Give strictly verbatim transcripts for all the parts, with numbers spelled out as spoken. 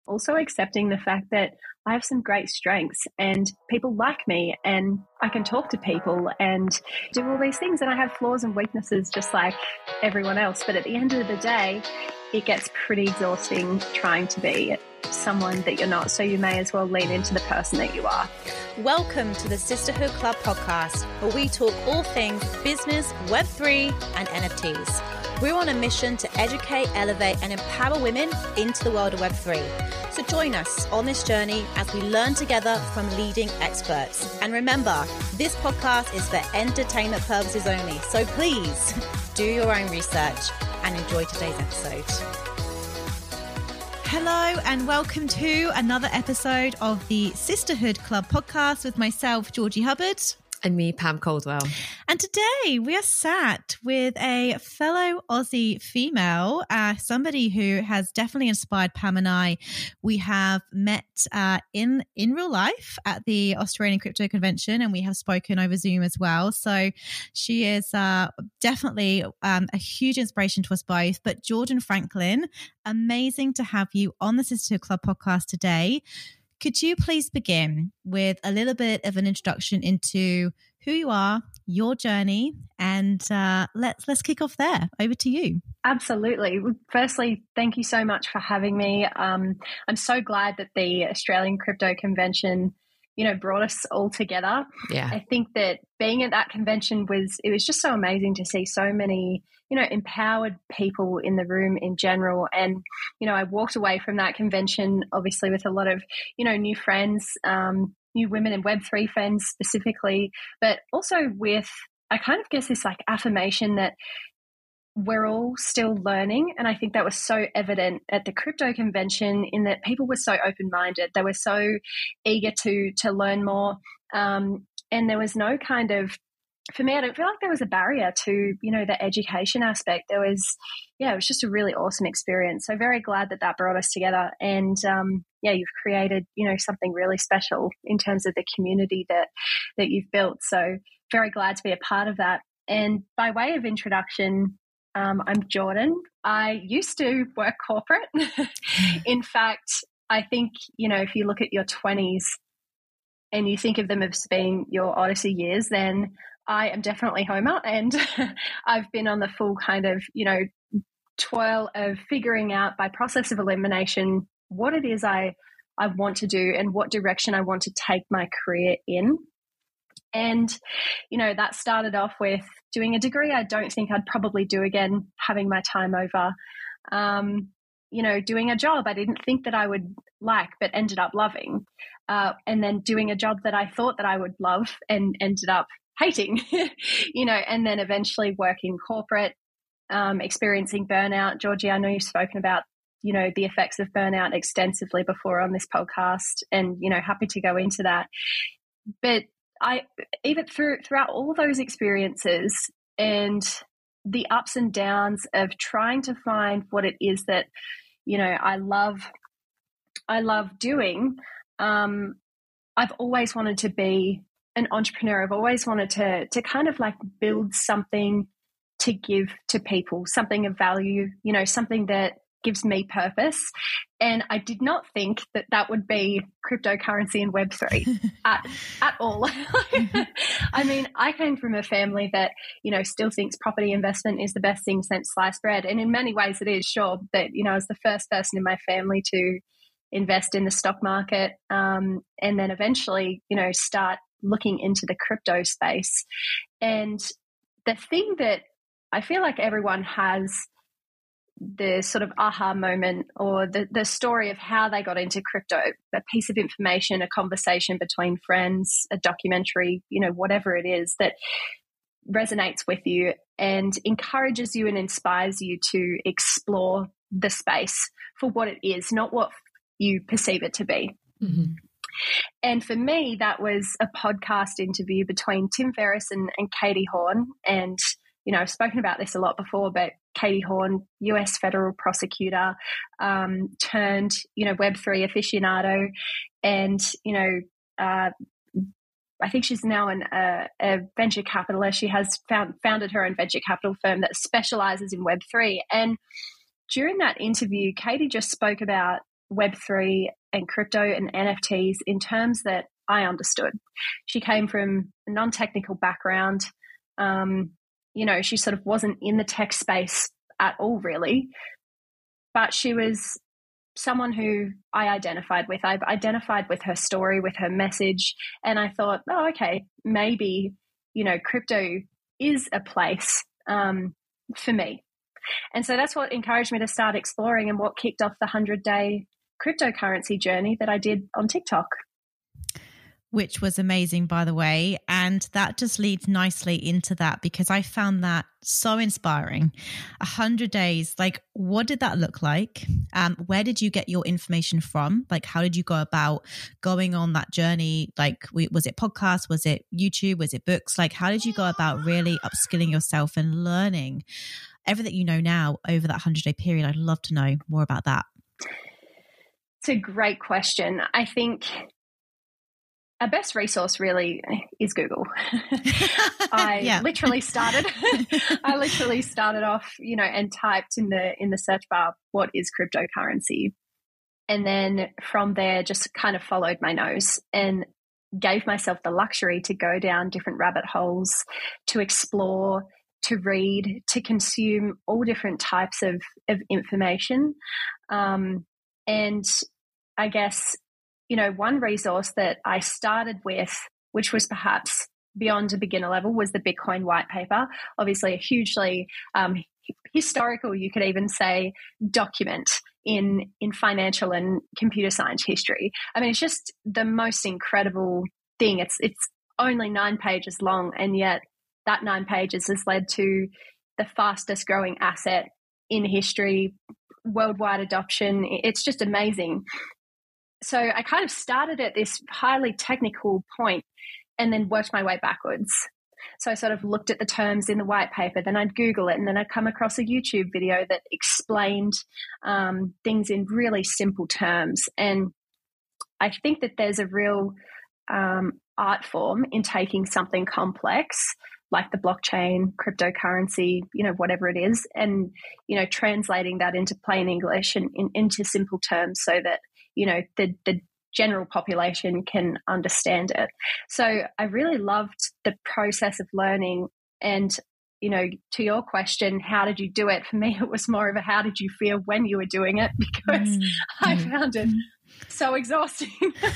also accepting the fact that I have some great strengths and people like me and I can talk to people and do all these things, and I have flaws and weaknesses just like everyone else. But at the end of the day, it gets pretty exhausting trying to be someone that you're not. So you may as well lean into the person that you are. Welcome to the Sisterhood Club podcast, where we talk all things business, web three, and N F Ts. We're on a mission to educate, elevate, and empower women into the world of web three. So join us on this journey as we learn together from leading experts. And remember, this podcast is for entertainment purposes only. So please do your own research and enjoy today's episode. Hello and welcome to another episode of the Sisterhood Club podcast with myself, Georgie Hubbard. And me, Pam Caldwell. And today we are sat with a fellow Aussie female, uh, somebody who has definitely inspired Pam and I. We have met uh, in, in real life at the Australian Crypto Convention, and we have spoken over Zoom as well. So she is uh, definitely um, a huge inspiration to us both. But Jordan Franklin, amazing to have you on the Sisterhood Club podcast today. Could you please begin with a little bit of an introduction into who you are, your journey, and uh, let's let's kick off there. Over to you. Absolutely. Firstly, thank you so much for having me. Um, I'm so glad that the Australian Crypto Convention, you know, brought us all together. Yeah. I think that being at that convention was, it was just so amazing to see so many, you know, empowered people in the room in general. And, you know, I walked away from that convention, obviously, with a lot of, you know, new friends, um, new women in web three friends specifically, but also with, I kind of guess this like affirmation that we're all still learning. And I think that was so evident at the crypto convention in that people were so open-minded. They were so eager to to learn more. Um, and there was no kind of, for me, I don't feel like there was a barrier to, you know, the education aspect. There was, yeah, it was just a really awesome experience. So very glad that that brought us together. And um, yeah, you've created, you know, something really special in terms of the community that that you've built. So very glad to be a part of that. And by way of introduction, Um, I'm Jordan. I used to work corporate. In fact, I think, you know, if you look at your twenties and you think of them as being your Odyssey years, then I am definitely Homer. And I've been on the full kind of, you know, twirl of figuring out by process of elimination what it is I, I want to do and what direction I want to take my career in. And, you know, that started off with doing a degree I don't think I'd probably do again, having my time over. Um, you know, doing a job I didn't think that I would like, but ended up loving. Uh, and then doing a job that I thought that I would love and ended up hating, you know, and then eventually working corporate, um, experiencing burnout. Georgie, I know you've spoken about, you know, the effects of burnout extensively before on this podcast, and, you know, happy to go into that. But I, even through throughout all those experiences and the ups and downs of trying to find what it is that, you know, I love, I love doing, um, I've always wanted to be an entrepreneur. I've always wanted to to kind of like build something to give to people, something of value, you know, something that gives me purpose. And I did not think that that would be cryptocurrency and web three at, at all. I mean, I came from a family that, you know, still thinks property investment is the best thing since sliced bread. And in many ways it is, sure. But, you know, I was the first person in my family to invest in the stock market, um, and then eventually, you know, start looking into the crypto space. And the thing that I feel like everyone has the sort of aha moment or the, the story of how they got into crypto, a piece of information, a conversation between friends, a documentary, you know, whatever it is that resonates with you and encourages you and inspires you to explore the space for what it is, not what you perceive it to be. Mm-hmm. And for me, that was a podcast interview between Tim Ferriss and, and Katie Horn. And, you know, I've spoken about this a lot before, but Katie Horn, U S federal prosecutor, um, turned, you know, web three aficionado. And, you know, uh, I think she's now an, uh, a venture capitalist. She has found, founded her own venture capital firm that specializes in web three. And during that interview, Katie just spoke about Web three and crypto and N F Ts in terms that I understood. She came from a non-technical background. Um, you know, she sort of wasn't in the tech space at all, really. But she was someone who I identified with. I identified with her story, with her message. And I thought, oh, okay, maybe, you know, crypto is a place um, for me. And so that's what encouraged me to start exploring and what kicked off the hundred-day cryptocurrency journey that I did on TikTok. Which was amazing, by the way. And that just leads nicely into that, because I found that so inspiring. A hundred days, like, what did that look like? Um, where did you get your information from? Like, how did you go about going on that journey? Like, was it podcasts? Was it YouTube? Was it books? Like, how did you go about really upskilling yourself and learning everything you know now over that hundred-day period? I'd love to know more about that. It's a great question. I think our best resource really is Google. I yeah. literally started, I literally started off, you know, and typed in the, in the search bar, what is cryptocurrency? And then from there, just kind of followed my nose and gave myself the luxury to go down different rabbit holes, to explore, to read, to consume all different types of, of information. Um, and I guess, you know, one resource that I started with, which was perhaps beyond a beginner level, was the Bitcoin white paper. Obviously a hugely um, historical, you could even say, document in, in financial and computer science history. I mean, it's just the most incredible thing. It's, it's only nine pages long, and yet that nine pages has led to the fastest growing asset in history, worldwide adoption. It's just amazing. So I kind of started at this highly technical point and then worked my way backwards. So I sort of looked at the terms in the white paper, then I'd Google it, and then I'd come across a YouTube video that explained um, things in really simple terms. And I think that there's a real um, art form in taking something complex like the blockchain, cryptocurrency, you know, whatever it is, and, you know, translating that into plain English and in, into simple terms so that, you know, the, the general population can understand it. So I really loved the process of learning. And, you know, to your question, how did you do it? For me, it was more of a how did you feel when you were doing it, because mm. I found it so exhausting.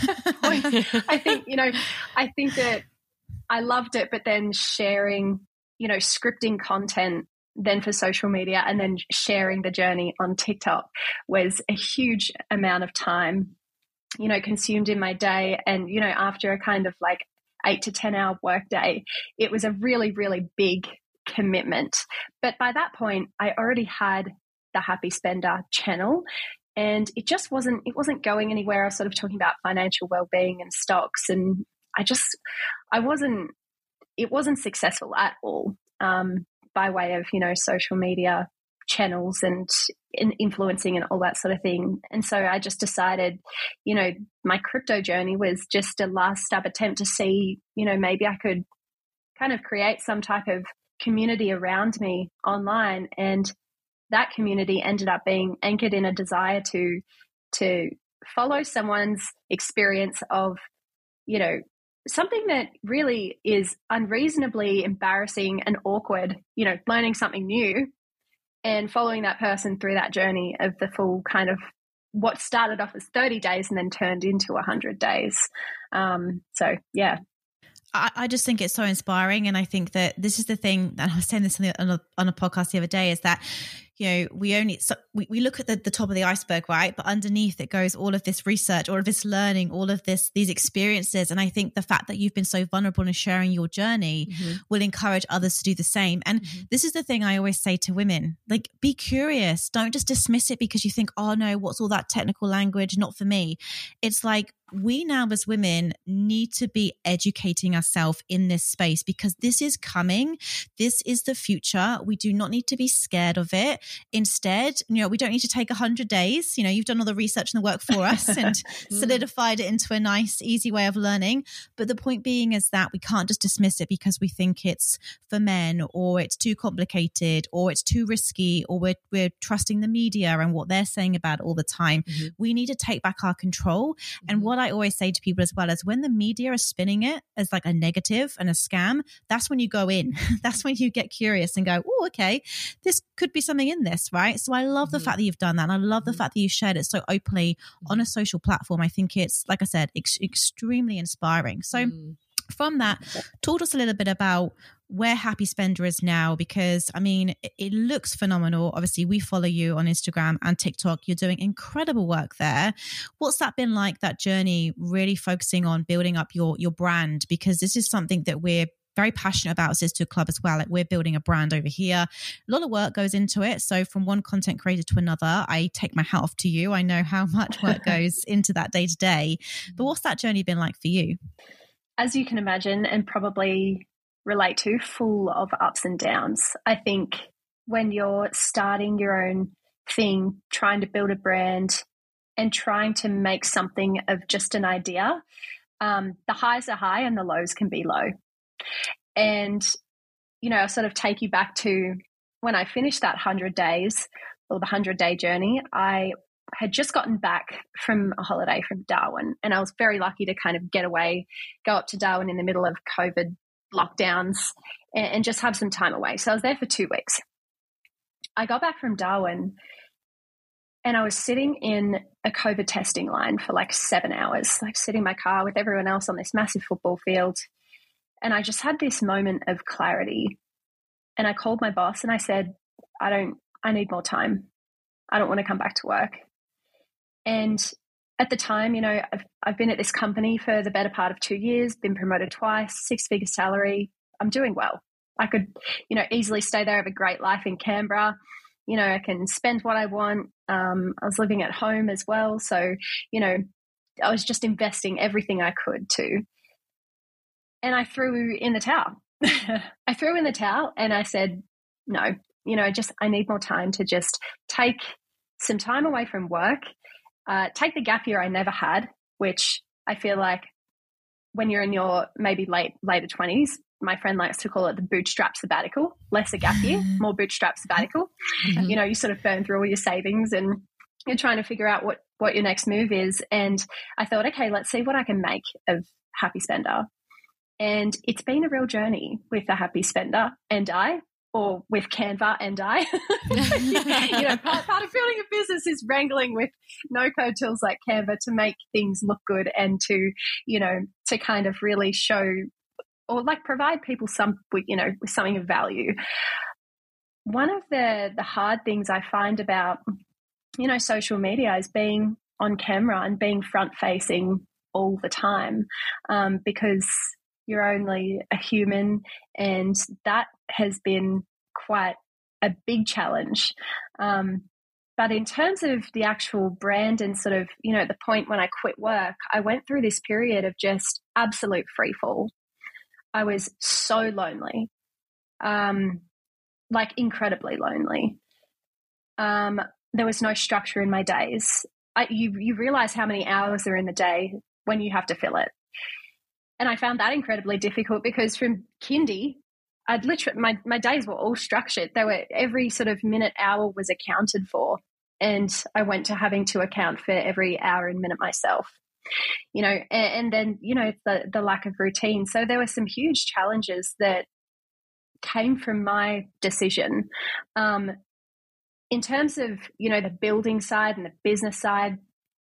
I think, you know, I think that I loved it, but then sharing, you know, scripting content then for social media and then sharing the journey on TikTok was a huge amount of time, you know, consumed in my day. And, you know, after a kind of like eight to ten hour work day, it was a really, really big commitment. But by that point, I already had the Happy Spender channel, and it just wasn't, it wasn't going anywhere. I was sort of talking about financial well-being and stocks, and I just, I wasn't, it wasn't successful at all um, by way of, you know, social media channels and in influencing and all that sort of thing. And so I just decided, you know, my crypto journey was just a last step attempt to see, you know, maybe I could kind of create some type of community around me online. And that community ended up being anchored in a desire to, to follow someone's experience of, you know, something that really is unreasonably embarrassing and awkward, you know, learning something new and following that person through that journey of the full kind of what started off as thirty days and then turned into one hundred days. Um, so, yeah. I, I just think it's so inspiring. And I think that this is the thing, and I was saying this on a, on a podcast the other day, is that, you know, we only, so we, we look at the, the top of the iceberg, right? But underneath it goes all of this research, all of this learning, all of this, these experiences. And I think the fact that you've been so vulnerable in sharing your journey mm-hmm. will encourage others to do the same. And mm-hmm. this is the thing I always say to women, like, be curious. Don't just dismiss it because you think, oh no, what's all that technical language? Not for me. It's like, we now as women need to be educating ourselves in this space, because this is coming. This is the future. We do not need to be scared of it. instead, you know, we don't need to take a hundred days. You know, you've done all the research and the work for us and solidified it into a nice, easy way of learning. But the point being is that we can't just dismiss it because we think it's for men, or it's too complicated, or it's too risky, or we're, we're trusting the media and what they're saying about it all the time. Mm-hmm. We need to take back our control. Mm-hmm. And what I always say to people as well is when the media is spinning it as like a negative and a scam, that's when you go in. That's when you get curious and go, oh, okay, this could be something in this, right? So I love mm-hmm. the fact that you've done that. And I love the mm-hmm. fact that you shared it so openly mm-hmm. on a social platform. I think it's, like I said, ex- extremely inspiring. So mm-hmm. from that, talk to us a little bit about where Happy Spender is now, because I mean, it, it looks phenomenal. Obviously, we follow you on Instagram and TikTok. You're doing incredible work there. What's that been like, that journey, really focusing on building up your, your brand? Because this is something that we're very passionate about at Sisterhood Club as well. Like, we're building a brand over here. A lot of work goes into it. So from one content creator to another, I take my hat off to you. I know how much work goes into that day to day. But what's that journey been like for you? As you can imagine, and probably relate to, full of ups and downs. I think when you're starting your own thing, trying to build a brand and trying to make something of just an idea, um, the highs are high and the lows can be low. And, you know, I'll sort of take you back to when I finished that one hundred days or the one hundred day journey. I had just gotten back from a holiday from Darwin, and I was very lucky to kind of get away, go up to Darwin in the middle of COVID lockdowns and, and just have some time away. So I was there for two weeks. I got back from Darwin and I was sitting in a COVID testing line for like seven hours, like sitting in my car with everyone else on this massive football field. And I just had this moment of clarity. And I called my boss and I said, I don't, I need more time. I don't want to come back to work. And at the time, you know, I've, I've been at this company for the better part of two years, been promoted twice, six-figure salary. I'm doing well. I could, you know, easily stay there, have a great life in Canberra. You know, I can spend what I want. Um, I was living at home as well. So, you know, I was just investing everything I could to. And I threw in the towel. I threw in the towel and I said, no, you know, just I need more time to just take some time away from work. Uh, take the gap year I never had, which I feel like when you're in your maybe late later twenties, my friend likes to call it the bootstrap sabbatical, less a gap year, more bootstrap sabbatical. Mm-hmm. You know, you sort of burn through all your savings and you're trying to figure out what, what your next move is. And I thought, okay, let's see what I can make of Happy Spender. And it's been a real journey with the Happy Spender and I, or with Canva and I. You know, part, part of building a business is wrangling with no-code tools like Canva to make things look good and to, you know, to kind of really show or like provide people some, you know, with something of value. One of the the hard things I find about, you know, social media is being on camera and being front-facing all the time, um, because you're only a human, and that has been quite a big challenge. Um, but in terms of the actual brand and sort of, you know, at the point when I quit work, I went through this period of just absolute free fall. I was so lonely, um, like incredibly lonely. Um, there was no structure in my days. I, you, you realize how many hours are in the day when you have to fill it. And I found that incredibly difficult because from kindy, I'd literally, my, my days were all structured. They were, every sort of minute, hour was accounted for. And I went to having to account for every hour and minute myself, you know, and, and then, you know, the, the lack of routine. So there were some huge challenges that came from my decision. Um, in terms of, you know, the building side and the business side,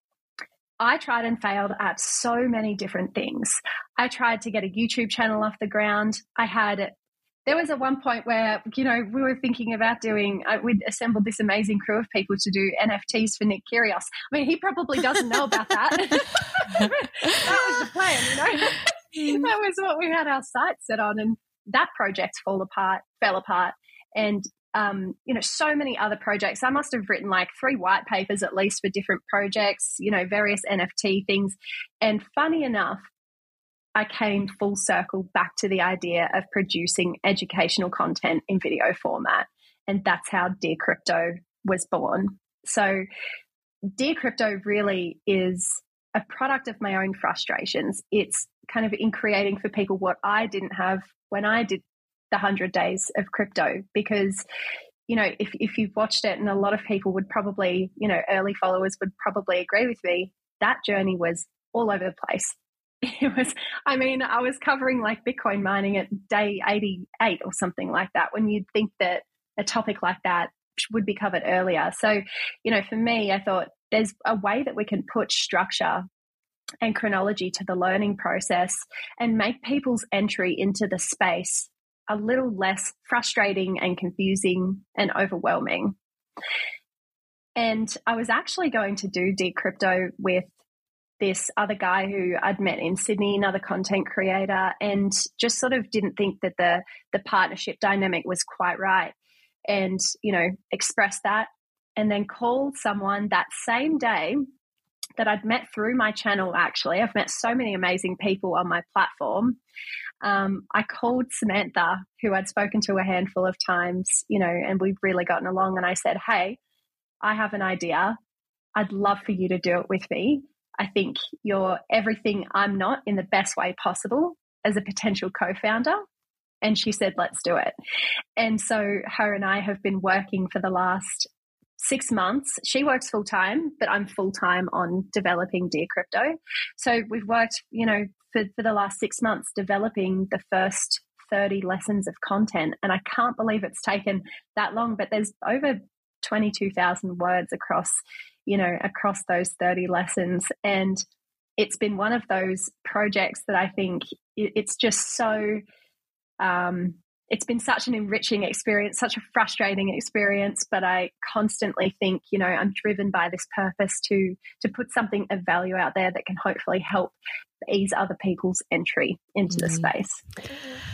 I tried and failed at so many different things. I tried to get a YouTube channel off the ground. I had, there was at one point where, you know, we were thinking about doing, uh, we'd assembled this amazing crew of people to do N F Ts for Nick Kyrgios. I mean, he probably doesn't know about that. That was the plan, you know. That was what we had our sights set on, and that project fall apart, fell apart. And Um, you know, so many other projects. I must have written like three white papers at least for different projects, you know, various N F T things. And funny enough, I came full circle back to the idea of producing educational content in video format. And that's how Dear Crypto was born. So Dear Crypto really is a product of my own frustrations. It's kind of in creating for people what I didn't have when I did the one hundred days of crypto, because, you know, if, if you've watched it, and a lot of people would probably, you know, early followers would probably agree with me, that journey was all over the place. It was, I mean, I was covering like Bitcoin mining at day eighty-eight or something like that, when you'd think that a topic like that would be covered earlier. So, you know, for me, I thought there's a way that we can put structure and chronology to the learning process and make people's entry into the space a little less frustrating and confusing and overwhelming. And I was actually going to do Dear Crypto with this other guy who I'd met in Sydney, another content creator, and just sort of didn't think that the the partnership dynamic was quite right. And, you know, expressed that, and then called someone that same day that I'd met through my channel. Actually, I've met so many amazing people on my platform. Um, I called Samantha, who I'd spoken to a handful of times, you know, and we've really gotten along. And I said, hey, I have an idea. I'd love for you to do it with me. I think you're everything I'm not, in the best way possible as a potential co-founder. And she said, let's do it. And so her and I have been working for the last six months. She works full time, but I'm full time on developing Dear Crypto. So we've worked, you know, for, for the last six months developing the first thirty lessons of content. And I can't believe it's taken that long, but there's over twenty-two thousand words across, you know, across those thirty lessons. And it's been one of those projects that I think it's just so, um, it's been such an enriching experience, such a frustrating experience, but I constantly think, you know, I'm driven by this purpose to to put something of value out there that can hopefully help ease other people's entry into mm. the space.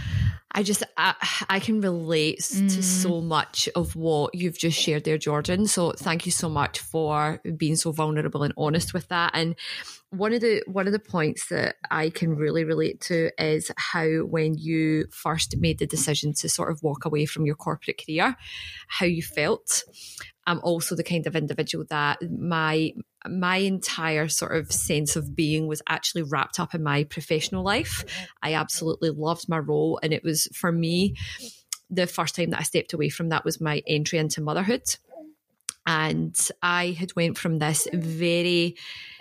I just, I, I can relate mm. to so much of what you've just shared there, Jordan. So thank you so much for being so vulnerable and honest with that. And one of the, one of the points that I can really relate to is how, when you first made the decision to sort of walk away from your corporate career, how you felt. I'm also the kind of individual that my my entire sort of sense of being was actually wrapped up in my professional life. I absolutely loved my role, and it was, for me, the first time that I stepped away from that was my entry into motherhood. And I had went from this very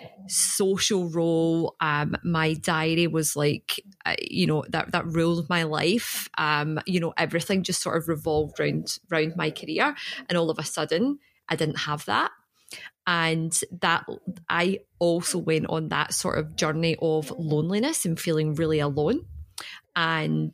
social role. Um, my diary was like, uh, you know, that that ruled my life. Um, you know, everything just sort of revolved around, around my career. And all of a sudden, I didn't have that. And that I also went on that sort of journey of loneliness and feeling really alone. And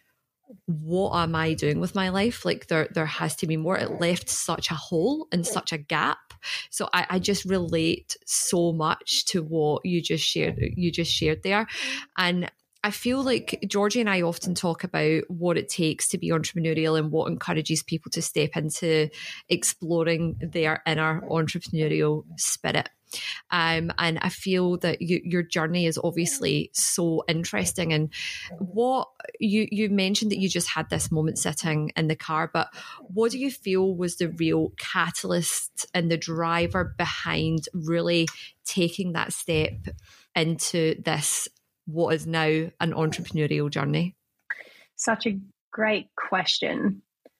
what am I doing with my life? Like there, there has to be more. It left such a hole and such a gap. So I, I just relate so much to what you just shared. You just shared there, and I feel like Georgie and I often talk about what it takes to be entrepreneurial and what encourages people to step into exploring their inner entrepreneurial spirit. Um, and I feel that you, your journey is obviously so interesting. And what you, you mentioned that you just had this moment sitting in the car, but what do you feel was the real catalyst and the driver behind really taking that step into this, what is now an entrepreneurial journey? Such a great question.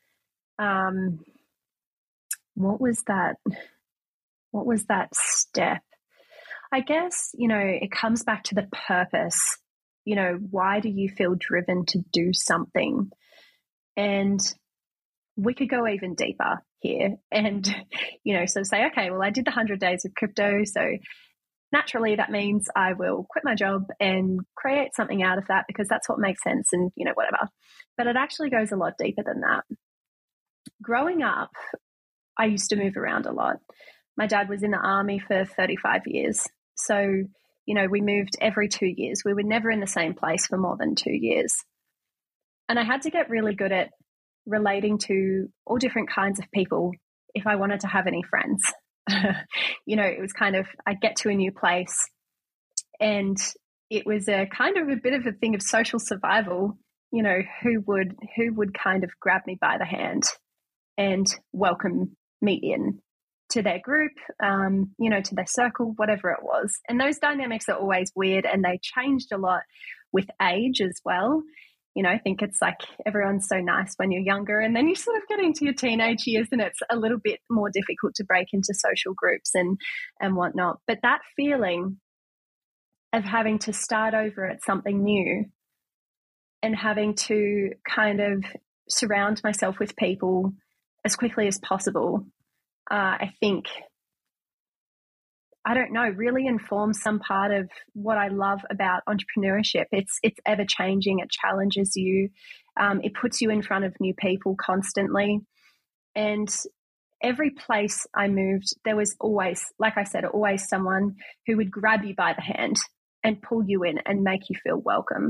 Um, what was that? What was that step? I guess, you know, it comes back to the purpose. You know, why do you feel driven to do something? And we could go even deeper here and, you know, so say, okay, well, I did the one hundred days of crypto. So naturally that means I will quit my job and create something out of that because that's what makes sense and, you know, whatever. But it actually goes a lot deeper than that. Growing up, I used to move around a lot. My dad was in the army for thirty-five years. So, you know, we moved every two years. We were never in the same place for more than two years. And I had to get really good at relating to all different kinds of people if I wanted to have any friends. You know, it was kind of, I'd get to a new place and it was a kind of a bit of a thing of social survival, you know, who would, who would kind of grab me by the hand and welcome me in to their group, um, you know, to their circle, whatever it was. And those dynamics are always weird, and they changed a lot with age as well. You know, I think it's like everyone's so nice when you're younger, and then you sort of get into your teenage years and it's a little bit more difficult to break into social groups and, and whatnot. But that feeling of having to start over at something new and having to kind of surround myself with people as quickly as possible, uh, I think, I don't know, really informs some part of what I love about entrepreneurship. It's it's ever changing. It challenges you. Um, it puts you in front of new people constantly. And every place I moved, there was always, like I said, always someone who would grab you by the hand and pull you in and make you feel welcome.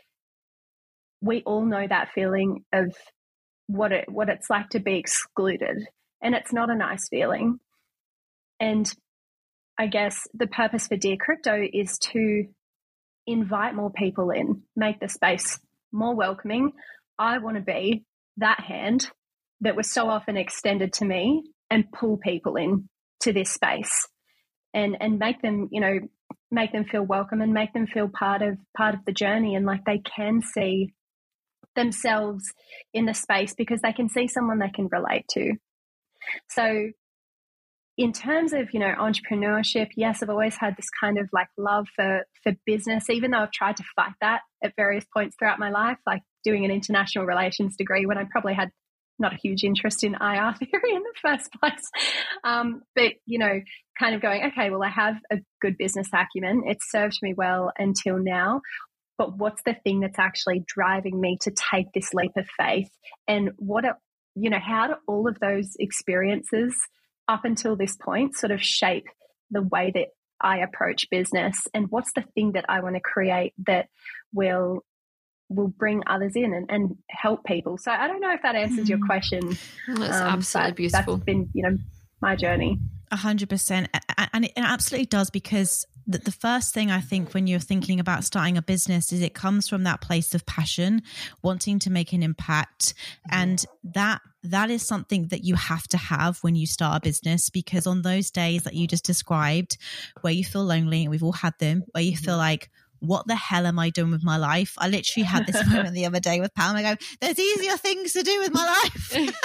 We all know that feeling of what it what it's like to be excluded, and it's not a nice feeling. And I guess the purpose for Dear Crypto is to invite more people in, make the space more welcoming. I want to be that hand that was so often extended to me and pull people in to this space and, and make them, you know, make them feel welcome and make them feel part of part of the journey, and like they can see themselves in the space because they can see someone they can relate to. So in terms of, you know, entrepreneurship, yes, I've always had this kind of like love for, for business, even though I've tried to fight that at various points throughout my life, like doing an international relations degree when I probably had not a huge interest in I R theory in the first place. Um, but, you know, kind of going, okay, well, I have a good business acumen. It's served me well until now. But what's the thing that's actually driving me to take this leap of faith? And what, are, you know, how do all of those experiences up until this point sort of shape the way that I approach business, and what's the thing that I want to create that will will bring others in and, and help people? So I don't know if that answers mm. your question. That's um, absolutely beautiful. That's been, you know, my journey. A hundred percent. And it absolutely does, because the, the first thing I think when you're thinking about starting a business is it comes from that place of passion, wanting to make an impact. And that that is something that you have to have when you start a business, because on those days that you just described, where you feel lonely, and we've all had them, where you feel like, what the hell am I doing with my life? I literally had this moment the other day with Pam. I go, there's easier things to do with my life. Sometimes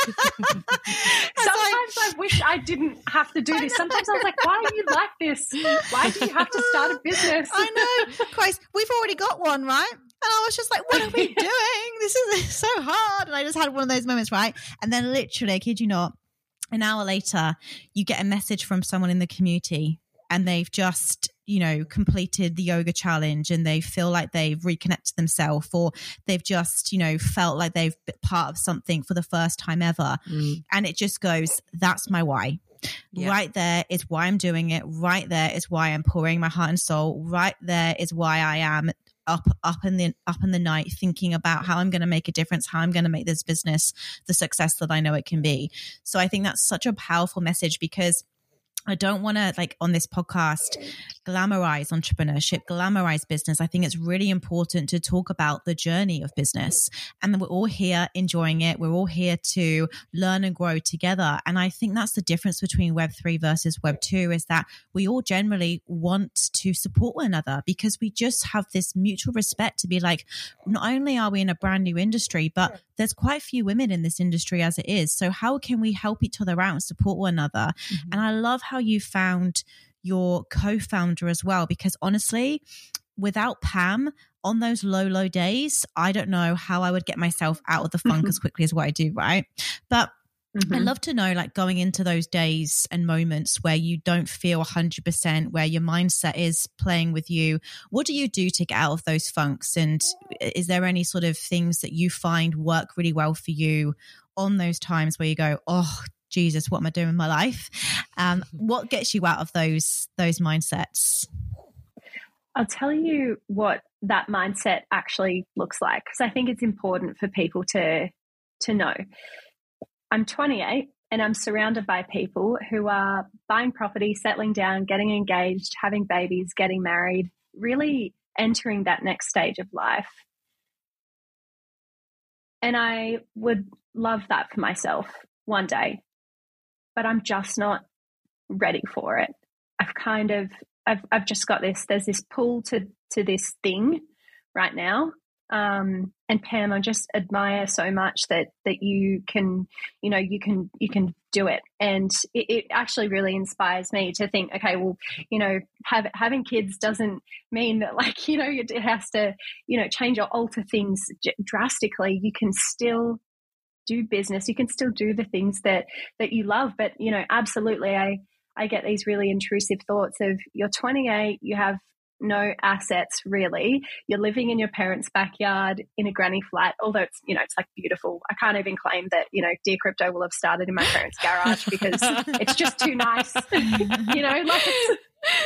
I, I wish I didn't have to do this. Sometimes I was like, why are you like this? Why do you have to start a business? I know. Christ, we've already got one, right? And I was just like, what are we doing? This is so hard. And I just had one of those moments, right? And then literally, I kid you not, an hour later, you get a message from someone in the community, and they've just, you know, completed the yoga challenge, and they feel like they've reconnected themselves, or they've just, you know, felt like they've been part of something for the first time ever. Mm. And it just goes, that's my why. Yeah. Right there is why I'm doing it. Right there is why I'm pouring my heart and soul. Right there is why I am up, up in the, up in the night thinking about how I'm going to make a difference, how I'm going to make this business the success that I know it can be. So I think that's such a powerful message, because I don't want to, like, on this podcast, glamorize entrepreneurship, glamorize business. I think it's really important to talk about the journey of business, and that we're all here enjoying it. We're all here to learn and grow together. And I think that's the difference between Web three versus Web two, is that we all generally want to support one another, because we just have this mutual respect to be like, not only are we in a brand new industry, but there's quite a few women in this industry as it is. So how can we help each other out and support one another? Mm-hmm. And I love how you found your co-founder as well, because honestly, without Pam on those low, low days, I don't know how I would get myself out of the funk as quickly as what I do, right? But mm-hmm. I'd love to know, like, going into those days and moments where you don't feel one hundred percent, where your mindset is playing with you, what do you do to get out of those funks? And is there any sort of things that you find work really well for you on those times where you go, oh, Jesus, what am I doing with my life? Um, what gets you out of those those mindsets? I'll tell you what that mindset actually looks like, because I think it's important for people to to know. I'm twenty-eight and I'm surrounded by people who are buying property, settling down, getting engaged, having babies, getting married, really entering that next stage of life. And I would love that for myself. one day, but I'm just not ready for it. I've kind of, I've, I've just got this, there's this pull to, to this thing right now. Um, and Pam, I just admire so much that, that you can, you know, you can, you can do it. And it, it actually really inspires me to think, okay, well, you know, have, having kids doesn't mean that, like, you know, it has to, you know, change or alter things drastically. You can still do business. You can still do the things that, that you love. But, you know, absolutely, I, I get these really intrusive thoughts of, you're twenty-eight, you have no assets really. You're living in your parents' backyard in a granny flat, although it's, you know, it's like beautiful. I can't even claim that, you know, Dear Crypto will have started in my parents' garage because it's just too nice. You know, like it's,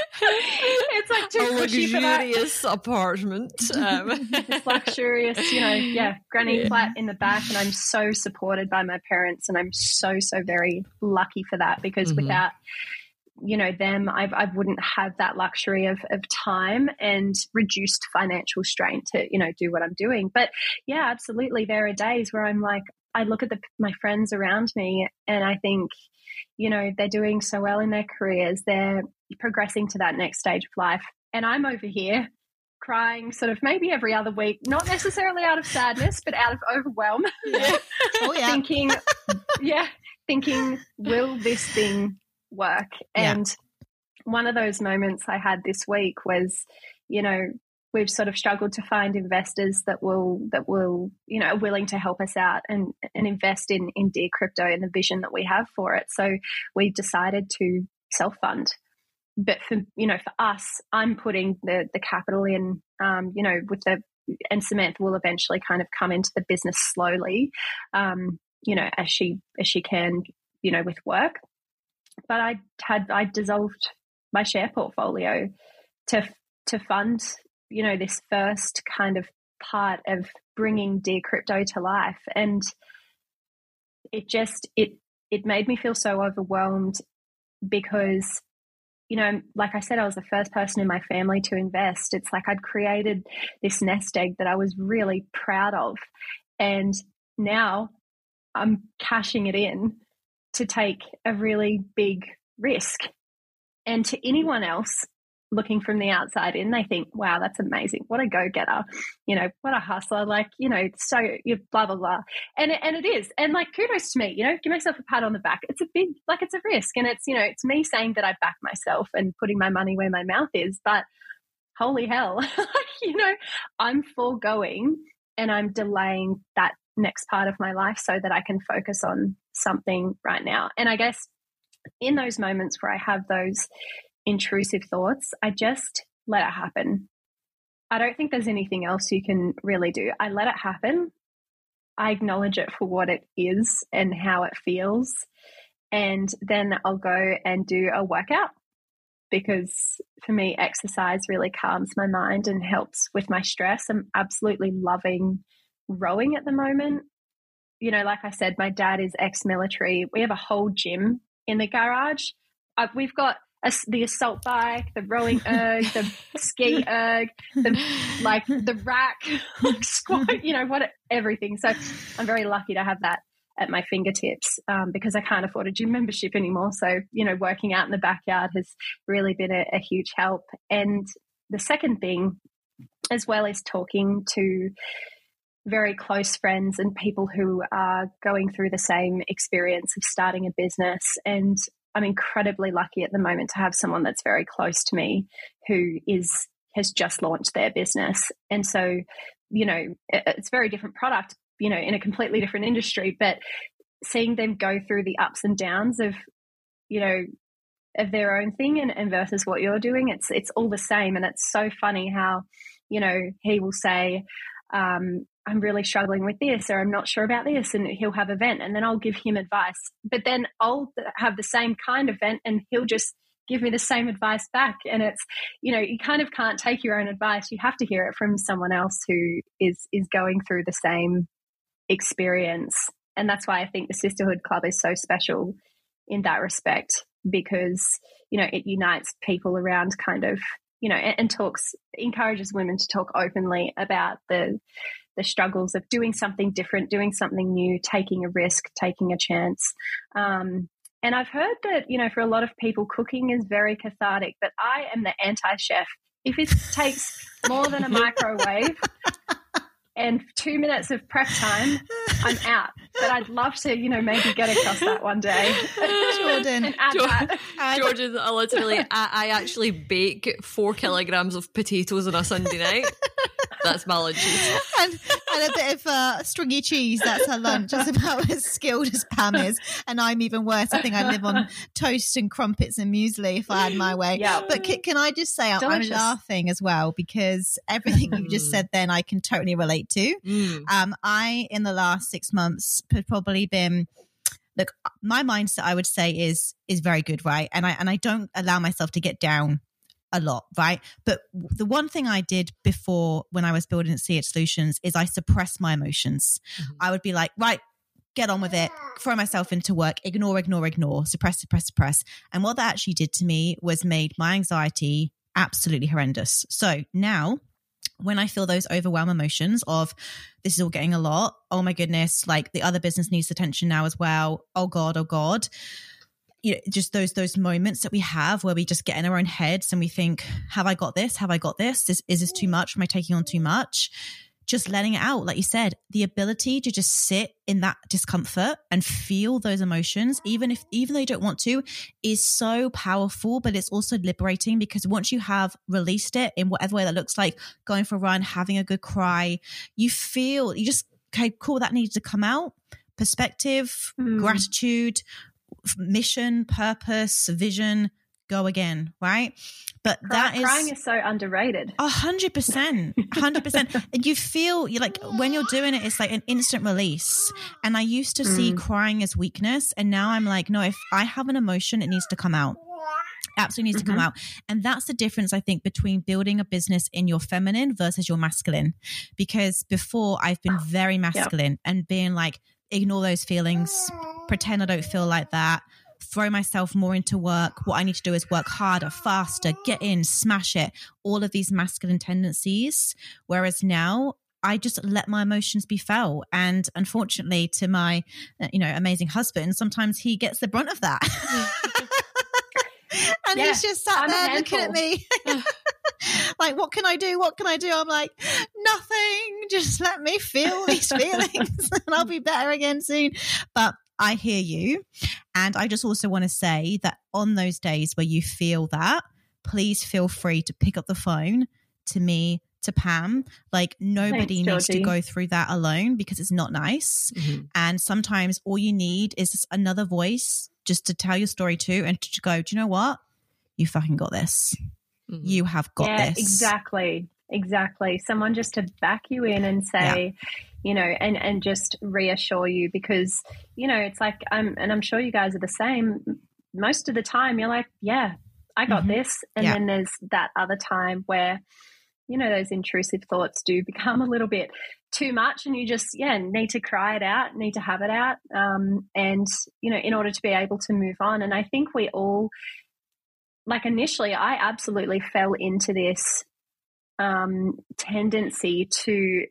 it's like too a cushy for that. luxurious apartment. Um. It's luxurious, you know, yeah, granny Yeah. flat in the back, and I'm so supported by my parents, and I'm so, so very lucky for that, because Mm-hmm. without, you know, them, I, I wouldn't have that luxury of, of time and reduced financial strain to, you know, do what I'm doing. But yeah, absolutely. There are days where I'm like, I look at the, my friends around me and I think, you know, they're doing so well in their careers. They're progressing to that next stage of life. And I'm over here crying sort of maybe every other week, not necessarily out of sadness, but out of overwhelm. Yeah. Oh, yeah. thinking, yeah, thinking, will this thing work? Yeah. And one of those moments I had this week was, you know, we've sort of struggled to find investors that will that will you know are willing to help us out and and invest in in Dear Crypto and the vision that we have for it. So we decided to self fund. But for you know for us, I'm putting the the capital in. Um, you know, with the and Samantha will eventually kind of come into the business slowly. Um, you know, as she as she can. You know, with work. But I had I dissolved my share portfolio to to fund, you know, this first kind of part of bringing Dear Crypto to life, and it just it it made me feel so overwhelmed because, you know, like I said, I was the first person in my family to invest. It's like I'd created this nest egg that I was really proud of, and now I'm cashing it in to take a really big risk. And to anyone else looking from the outside in, they think, wow, that's amazing. What a go-getter. You know, what a hustler. Like, you know, so you blah, blah, blah. And, and it is. And like, kudos to me, you know, give myself a pat on the back. It's a big, like it's a risk. And it's, you know, it's me saying that I back myself and putting my money where my mouth is. But holy hell, you know, I'm foregoing and I'm delaying that next part of my life so that I can focus on something right now. And I guess in those moments where I have those intrusive thoughts, I just let it happen. I don't think there's anything else you can really do. I let it happen. I acknowledge it for what it is and how it feels. And then I'll go and do a workout, because for me, exercise really calms my mind and helps with my stress. I'm absolutely loving rowing at the moment. You know, like I said, my dad is ex-military. We have a whole gym in the garage. Uh, we've got a, the assault bike, the rowing erg, the ski erg, the like the rack, like squat, you know, what everything. So I'm very lucky to have that at my fingertips, um, because I can't afford a gym membership anymore. So, you know, working out in the backyard has really been a, a huge help. And the second thing, as well as talking to very close friends and people who are going through the same experience of starting a business. And I'm incredibly lucky at the moment to have someone that's very close to me who is has just launched their business. And so, you know, it's a very different product, you know, in a completely different industry, but seeing them go through the ups and downs of, you know, of their own thing and, and versus what you're doing, it's it's all the same. And it's so funny how, you know, he will say, um, I'm really struggling with this, or I'm not sure about this, and he'll have a vent, and then I'll give him advice. But then I'll have the same kind of vent and he'll just give me the same advice back. And it's, you know, you kind of can't take your own advice. You have to hear it from someone else who is is going through the same experience. And that's why I think the Sisterhood Club is so special in that respect, because, you know, it unites people around kind of you know, and, and talks, encourages women to talk openly about the the struggles of doing something different, doing something new, taking a risk, taking a chance. Um, and I've heard that, you know, for a lot of people, cooking is very cathartic, but I am the anti-chef. If it takes more than a microwave and two minutes of prep time, I'm out. But I'd love to, you know, maybe get across that one day. Jordan. and add Jordan, that. Jordan, I literally, I, I actually bake four kilograms of potatoes on a Sunday night. That's my lunch. And, and a bit of uh, stringy cheese. That's her lunch. That's about as skilled as Pam is. And I'm even worse. I think I live on toast and crumpets and muesli if I had my way. Yeah. But can, can I just say, I'm, I'm Delicious. laughing as well because everything you just said then I can totally relate to. Mm. Um, I, in the last six months, have probably been... Look, my mindset, I would say, is is very good, right? And I and I don't allow myself to get down a lot, right? But the one thing I did before when I was building C H Solutions is I suppressed my emotions. Mm-hmm. I would be like, right, get on with it, throw myself into work, ignore, ignore, ignore, suppress, suppress, suppress. And what that actually did to me was made my anxiety absolutely horrendous. So now when I feel those overwhelm emotions of this is all getting a lot, oh my goodness, like the other business needs attention now as well, oh God, oh God, you know, just those those moments that we have where we just get in our own heads and we think, have I got this? Have I got this? Is, is this too much? Am I taking on too much? Just letting it out, like you said, the ability to just sit in that discomfort and feel those emotions, even if even though you don't want to, is so powerful. But it's also liberating because once you have released it in whatever way that looks like, going for a run, having a good cry, you feel you just okay, cool, that needs to come out. Perspective, mm. gratitude, mission, purpose, vision. Go again, right? But Cry, that is crying is so underrated. A hundred percent, a hundred percent. And you feel you like when you're doing it, it's like an instant release. And I used to mm. see crying as weakness, and now I'm like, no, if I have an emotion, it needs to come out. Absolutely needs mm-hmm. to come out. And that's the difference, I think, between building a business in your feminine versus your masculine. Because before I've been very masculine yep. and being like, ignore those feelings, pretend I don't feel like that. Throw myself more into work. What I need to do is work harder, faster, get in, smash it. All of these masculine tendencies. Whereas now I just let my emotions be felt. And unfortunately to my, you know, amazing husband, sometimes he gets the brunt of that. And yeah, he's just sat I'm there looking at me like, what can I do? What can I do? I'm like, nothing. Just let me feel these feelings and I'll be better again soon. But I hear you. And I just also want to say that on those days where you feel that, please feel free to pick up the phone to me, to Pam. Like nobody Thanks, needs to go through that alone because it's not nice. Mm-hmm. And sometimes all you need is another voice just to tell your story to and to go, do you know what? You fucking got this. Mm-hmm. You have got yeah, this. Exactly. Exactly. Someone just to back you in and say, yeah. you know, and, and just reassure you because, you know, it's like, I'm, and I'm sure you guys are the same. Most of the time you're like, yeah, I got mm-hmm. this. And yeah. then there's that other time where, you know, those intrusive thoughts do become a little bit too much and you just, yeah, need to cry it out, need to have it out. Um, and, you know, in order to be able to move on. And I think we all, like initially, I absolutely fell into this um, tendency to,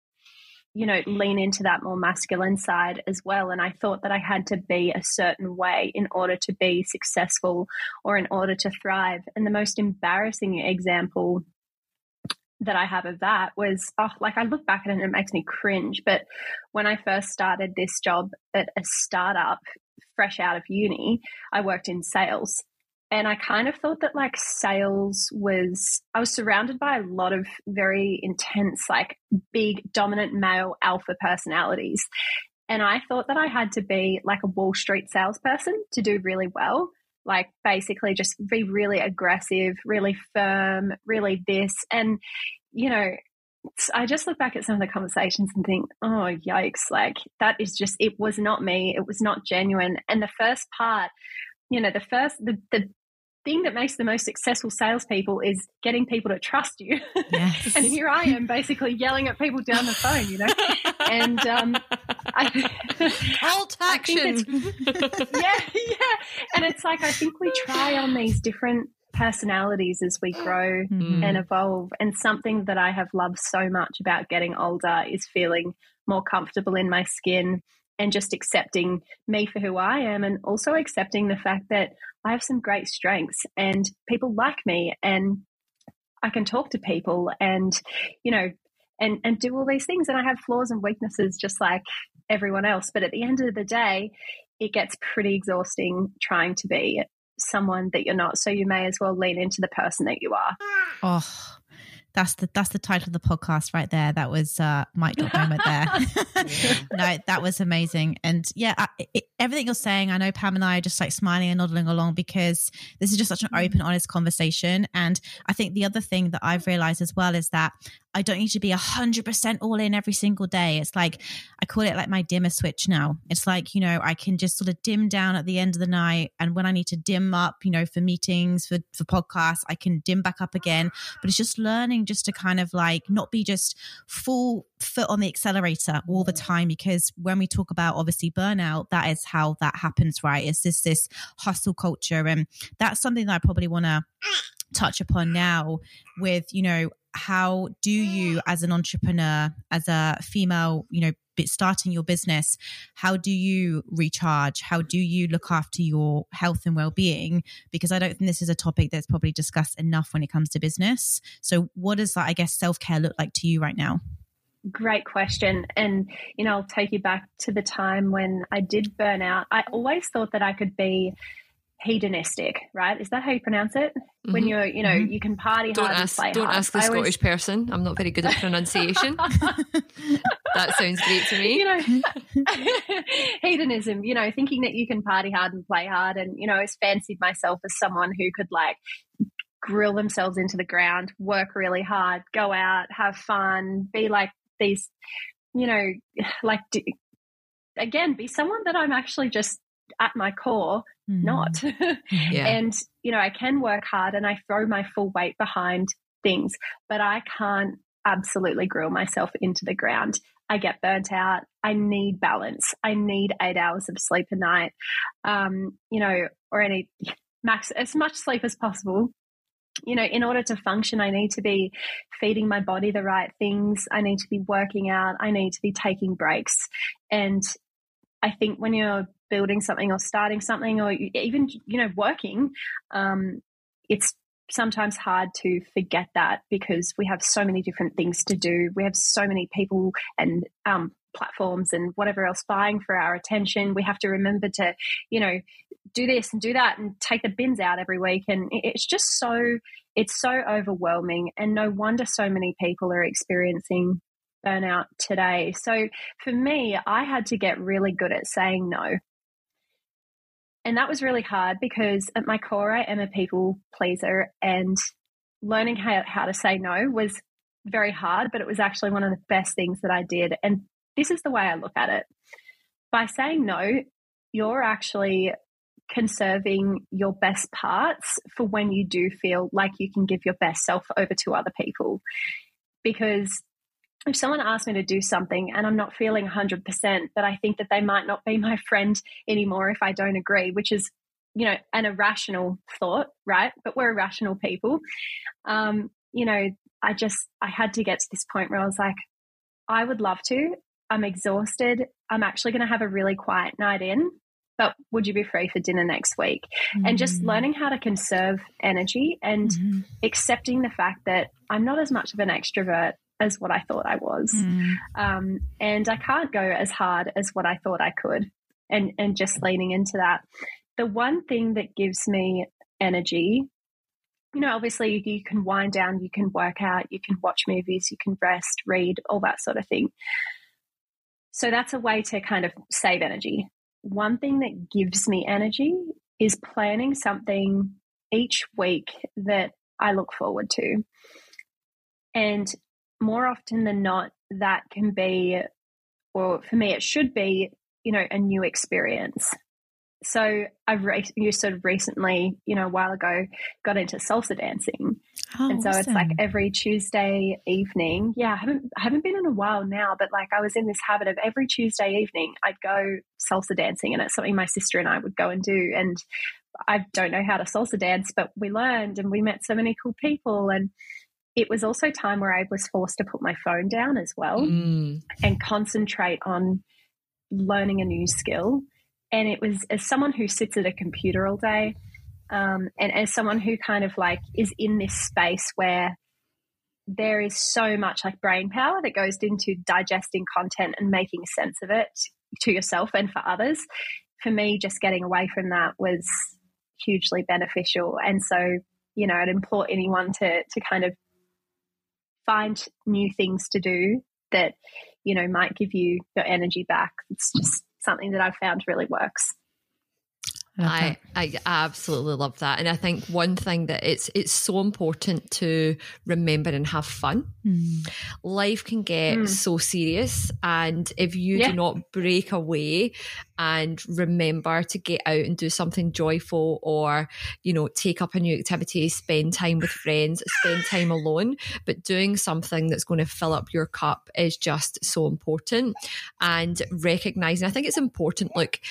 you know, lean into that more masculine side as well. And I thought that I had to be a certain way in order to be successful or in order to thrive. And the most embarrassing example that I have of that was, oh, like I look back at it and it makes me cringe. But when I first started this job at a startup fresh out of uni, I worked in sales. And I kind of thought that like sales was, I was surrounded by a lot of very intense, like big dominant male alpha personalities. And I thought that I had to be like a Wall Street salesperson to do really well. Like basically just be really aggressive, really firm, really this. And, you know, I just look back at some of the conversations and think, oh, yikes, like that is just, it was not me. It was not genuine. And the first part, you know, the first, the, the thing that makes the most successful salespeople is getting people to trust you. Yes. And here I am basically yelling at people down the phone, you know, and um, I, call to action. yeah, yeah. And it's like, I think we try on these different personalities as we grow Mm-hmm. and evolve. And something that I have loved so much about getting older is feeling more comfortable in my skin and just accepting me for who I am, and also accepting the fact that I have some great strengths and people like me and I can talk to people and, you know, and, and do all these things. And I have flaws and weaknesses just like everyone else. But at the end of the day, it gets pretty exhausting trying to be someone that you're not. So you may as well lean into the person that you are. Oh, that's the that's the title of the podcast right there. That was uh, mic drop moment there. No, that was amazing. And yeah, I, it, everything you're saying, I know Pam and I are just like smiling and nodding along because this is just such an open, honest conversation. And I think the other thing that I've realized as well is that I don't need to be a hundred percent all in every single day. It's like, I call it like my dimmer switch now. It's like, you know, I can just sort of dim down at the end of the night. And when I need to dim up, you know, for meetings, for, for podcasts, I can dim back up again. But it's just learning just to kind of like not be just full foot on the accelerator all the time. Because when we talk about obviously burnout, that is how that happens, right? It's just this hustle culture. And that's something that I probably want to touch upon now with, you know, how do you as an entrepreneur, as a female, you know, starting your business, how do you recharge? How do you look after your health and well-being? Because I don't think this is a topic that's probably discussed enough when it comes to business. So what does that, I guess, self-care look like to you right now? Great question. And, you know, I'll take you back to the time when I did burn out. I always thought that I could be hedonistic, right? Is that how you pronounce it? Mm-hmm. When you're, you know, mm-hmm. you can party don't hard ask, and play don't hard. ask the I Scottish always... person. I'm not very good at pronunciation. That sounds great to me. You know, hedonism, you know, thinking that you can party hard and play hard. And, you know, I always fancied myself as someone who could like grill themselves into the ground, work really hard, go out, have fun, be like these, you know, like, again, be someone that I'm actually just at my core mm. not. Yeah. And, you know, I can work hard and I throw my full weight behind things, but I can't absolutely grill myself into the ground. I get burnt out. I need balance. I need eight hours of sleep a night, um, you know, or any max, as much sleep as possible. You know, in order to function, I need to be feeding my body the right things. I need to be working out. I need to be taking breaks. And I think when you're building something or starting something or even, you know, working, um, it's sometimes hard to forget that because we have so many different things to do. We have so many people and um, platforms and whatever else vying for our attention. We have to remember to, you know, do this and do that and take the bins out every week. And it's just so, it's so overwhelming. And no wonder so many people are experiencing burnout today. So for me, I had to get really good at saying no. And that was really hard because at my core, I am a people pleaser, and learning how, how to say no was very hard, but it was actually one of the best things that I did. And this is the way I look at it. By saying no, you're actually conserving your best parts for when you do feel like you can give your best self over to other people. Because if someone asks me to do something and I'm not feeling one hundred percent, but I think that they might not be my friend anymore if I don't agree, which is, you know, an irrational thought, right? But we're irrational people. Um, you know, I just, I had to get to this point where I was like, I would love to. I'm exhausted. I'm actually going to have a really quiet night in, but would you be free for dinner next week? Mm-hmm. And just learning how to conserve energy and mm-hmm. accepting the fact that I'm not as much of an extrovert as what I thought I was. Mm. Um, and I can't go as hard as what I thought I could, and, and just leaning into that. The one thing that gives me energy, you know, obviously you can wind down, you can work out, you can watch movies, you can rest, read, all that sort of thing. So that's a way to kind of save energy. One thing that gives me energy is planning something each week that I look forward to. And more often than not, that can be, or for me, it should be, you know, a new experience. So I've re- you sort of recently, you know, a while ago, got into salsa dancing. Oh, and so awesome. It's like every Tuesday evening. Yeah, I haven't, I haven't been in a while now, but like I was in this habit of every Tuesday evening, I'd go salsa dancing, and it's something my sister and I would go and do. And I don't know how to salsa dance, but we learned and we met so many cool people. And it was also time where I was forced to put my phone down as well mm. and concentrate on learning a new skill. And it was, as someone who sits at a computer all day, um, and as someone who kind of like is in this space where there is so much like brain power that goes into digesting content and making sense of it to yourself and for others. For me, just getting away from that was hugely beneficial. And so, you know, I'd implore anyone to to kind of find new things to do that, you know, might give you your energy back. It's just something that I've found really works. I, I absolutely love that. And I think one thing that it's it's so important to remember and have fun. Mm. Life can get mm. so serious, and if you yeah. do not break away and remember to get out and do something joyful, or, you know, take up a new activity, spend time with friends, spend time alone, but doing something that's going to fill up your cup is just so important. And recognizing, I think it's important, like,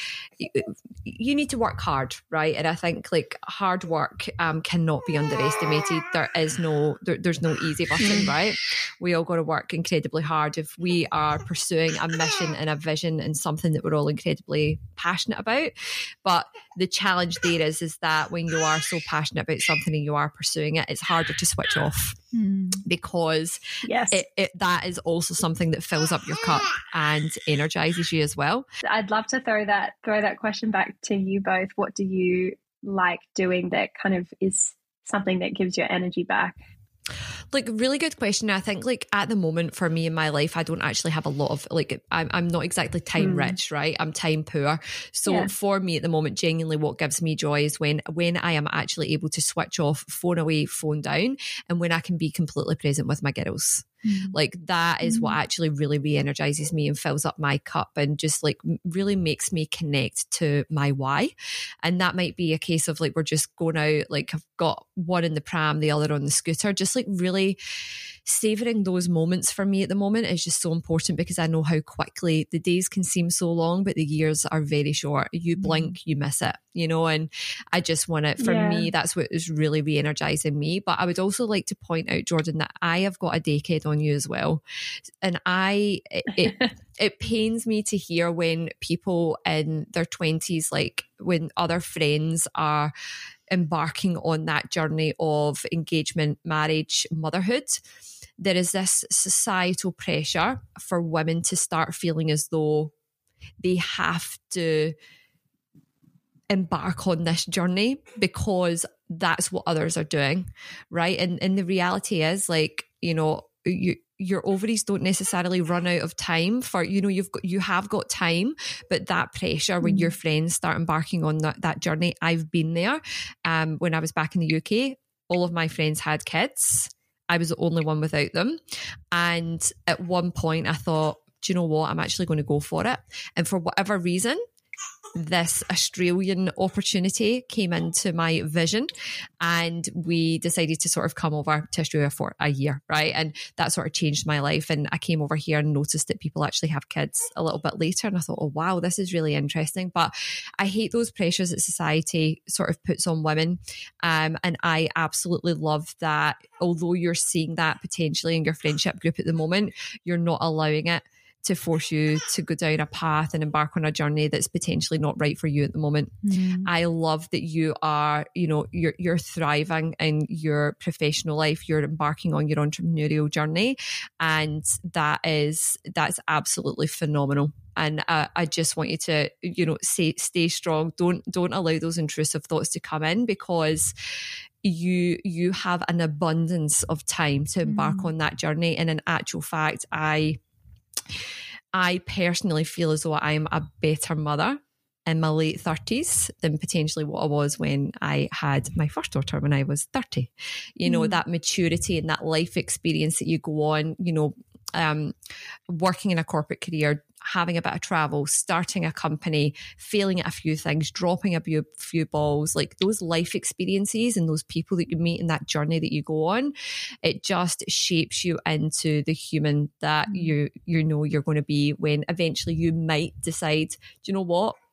you need to work hard, right? And I think like hard work um, cannot be underestimated. There is no, there, there's no easy button, right? We all got to work incredibly hard if we are pursuing a mission and a vision and something that we're all incredibly passionate about. But the challenge there is, is that when you are so passionate about something and you are pursuing it, it's harder to switch off mm. because yes. it, it, that is also something that fills up your cup and energizes you as well. I'd love to throw that throw that question back to you both. What do you like doing that kind of is something that gives your energy back? Like, really good question. I think like at the moment for me in my life, I don't actually have a lot of like, I'm, I'm not exactly time mm. rich, right? I'm time poor. So yeah. for me at the moment, genuinely what gives me joy is when, when I am actually able to switch off, phone away, phone down, and when I can be completely present with my girls. Mm. Like that is mm. what actually really re-energizes me and fills up my cup and just like really makes me connect to my why. And that might be a case of like, we're just going out, like I've got one in the pram, the other on the scooter, just like really savouring those moments for me at the moment is just so important, because I know how quickly the days can seem so long, but the years are very short. You blink, you miss it, you know, and I just want it for yeah. me. That's what is really re-energizing me. But I would also like to point out, Jordan, that I have got a decade on you as well. And I, it, it, it pains me to hear when people in their twenties, like when other friends are embarking on that journey of engagement, marriage, motherhood, there is this societal pressure for women to start feeling as though they have to embark on this journey because that's what others are doing, right? And, and the reality is, like, you know, you, your ovaries don't necessarily run out of time for, you know, you've got, you have got time, but that pressure when mm. your friends start embarking on that, that journey, I've been there. Um, when I was back in the U K, all of my friends had kids. I was the only one without them. And at one point I thought, do you know what? I'm actually going to go for it. And for whatever reason, this Australian opportunity came into my vision, and we decided to sort of come over to Australia for a year, right? And that sort of changed my life. And I came over here and noticed that people actually have kids a little bit later. And I thought, oh, wow, this is really interesting. But I hate those pressures that society sort of puts on women. Um, and I absolutely love that, although you're seeing that potentially in your friendship group at the moment, you're not allowing it to force you to go down a path and embark on a journey that's potentially not right for you at the moment. Mm. I love that you are, you know, you're you're thriving in your professional life. You're embarking on your entrepreneurial journey, and that is that's absolutely phenomenal. And uh, I just want you to, you know, stay stay strong. Don't don't allow those intrusive thoughts to come in, because you you have an abundance of time to embark mm. on that journey. And in actual fact, I. I personally feel as though I'm a better mother in my late thirties than potentially what I was when I had my first daughter when I was thirty. You know, mm. that maturity and that life experience that you go on, you know, um, working in a corporate career, having a bit of travel, starting a company, failing at a few things, dropping a few, few balls, like those life experiences and those people that you meet in that journey that you go on, it just shapes you into the human that you, you know you're going to be when eventually you might decide, do you know what?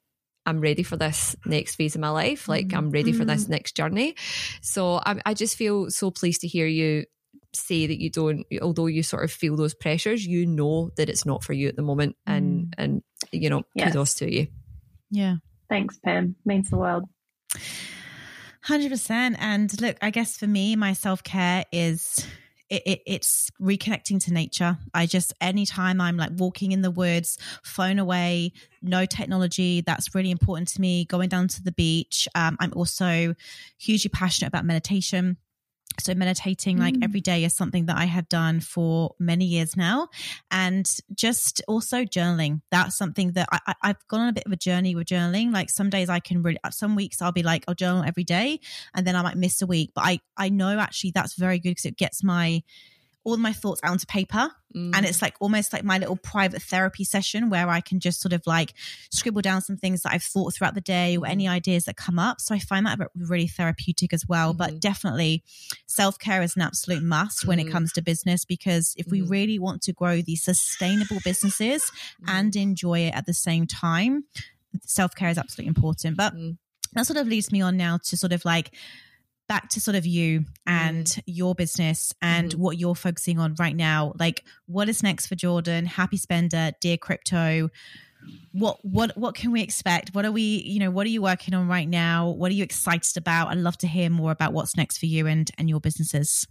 I'm ready for this next phase of my life. Like I'm ready for this next journey. So I, I just feel so pleased to hear you say that you don't, although you sort of feel those pressures, you know that it's not for you at the moment. And, and you know, yes. kudos to you. Yeah. Thanks, Pam. Means the world. one hundred percent. And look, I guess for me, my self-care is... It, it, it's reconnecting to nature. I just, anytime I'm like walking in the woods, phone away, no technology, that's really important to me. Going down to the beach. Um, I'm also hugely passionate about meditation. So meditating like every day is something that I have done for many years now. And just also journaling. That's something that I, I, I've gone on a bit of a journey with journaling. Like some days I can really, some weeks I'll be like, I'll journal every day and then I might miss a week. But I, I know actually that's very good because it gets my, all my thoughts out onto paper. Mm. And it's like almost like my little private therapy session where I can just sort of like scribble down some things that I've thought throughout the day or any ideas that come up. So I find that really therapeutic as well. Mm. But definitely self-care is an absolute must mm. when it comes to business, because if mm. we really want to grow these sustainable businesses mm. and enjoy it at the same time, self-care is absolutely important. But mm. that sort of leads me on now to sort of like back to sort of you and mm. your business and mm-hmm. what you're focusing on right now. Like what is next for Jordan, Happy Spender, Dear Crypto? What, what, what can we expect? What are we, you know, what are you working on right now? What are you excited about? I'd love to hear more about what's next for you and, and your businesses.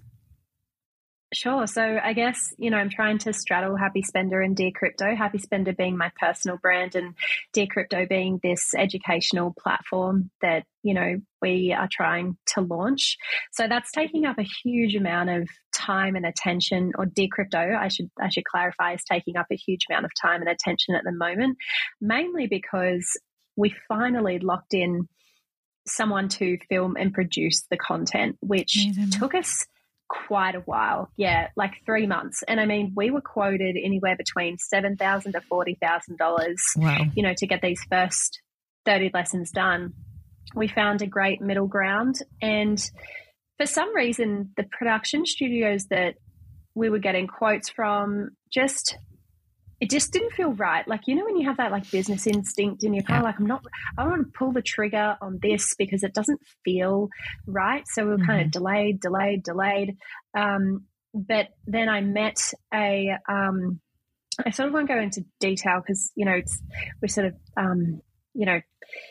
Sure. So I guess, you know, I'm trying to straddle Happy Spender and Dear Crypto, Happy Spender being my personal brand and Dear Crypto being this educational platform that, you know, we are trying to launch. So that's taking up a huge amount of time and attention, or Dear Crypto, I should, I should clarify, is taking up a huge amount of time and attention at the moment, mainly because we finally locked in someone to film and produce the content, which Amazing. took us quite a while. Yeah, like three months. And I mean, we were quoted anywhere between seven thousand dollars to forty thousand dollars, wow. you know, to get these first thirty lessons done. We found a great middle ground. And for some reason, the production studios that we were getting quotes from just, it just didn't feel right. Like, you know, when you have that like business instinct and you're kind of yeah. like, I'm not, I don't want to pull the trigger on this because it doesn't feel right. So we were mm-hmm. kind of delayed, delayed, delayed. Um, but then I met a, um, I sort of won't go into detail because, you know, it's, we're sort of, um, you know,